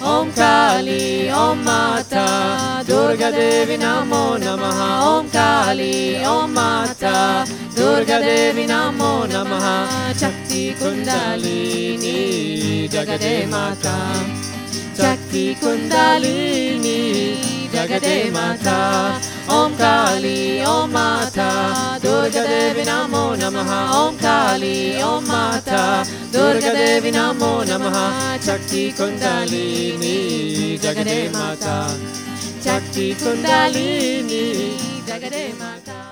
Om Kali, Om Mata, Durga Devi Namo Namaha. Om Kali, Om Mata, Durga Devi Namo Namaha. Shakti Kundalini, Jagade Mata. Shakti Kundalini, Jagade Mata. Om Kali, Om Mata, Durga Devi Namo Namaha. Om Kali, Om Mata, Durga Devi Namo Namaha. Shakti Kundalini, Jagade Mata. Shakti Kundalini, Jagade Mata.